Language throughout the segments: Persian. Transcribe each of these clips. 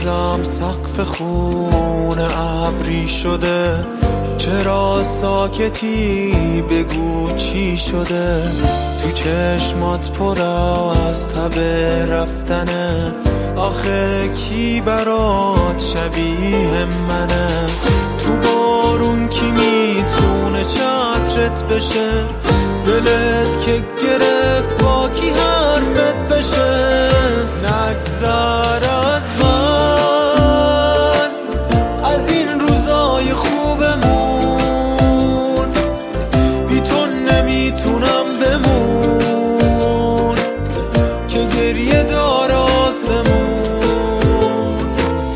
مغزم سقف خونه ابری شده، چرا ساکتی بگو چی شده؟ تو چشمات پر از تب رفتنه، آخه کی برات شبیه منه؟ تو بارون کی میتونه چترت بشه؟ دلت که گرفت با کی حرفت بشه؟ نگذر از من، از این روزای خوبمون، بی تو نمیتونم بمون که گریه دار آسمون.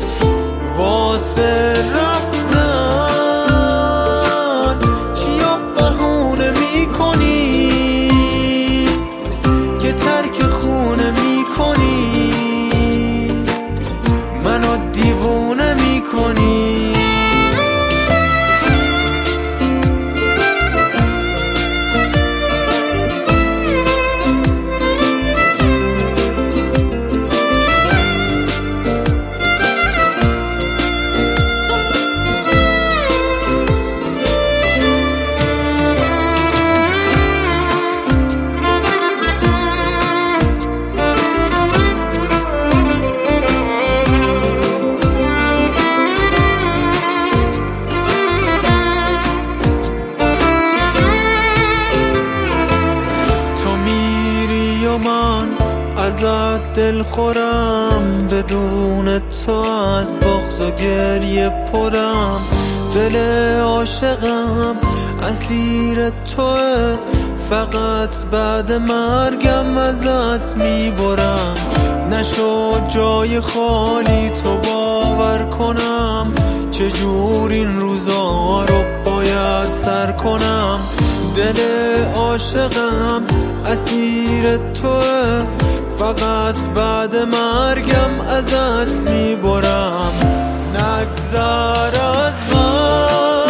واسه رفتن چیا بهونه میکنی که ترک خونه میکنی، منو دیوونه میکنی. من ازت دل خورم، بدون تو از بغض و گریه پرم. دل عاشقم اسیر توه، فقط بعد مرگم ازت میبرم. نشد جای خالی تو باور کنم، چجور این روزا رو باید سر کنم. دل عاشقم اسیر توه، فقط بعد مرگم ازت میبرم. نگذر از من،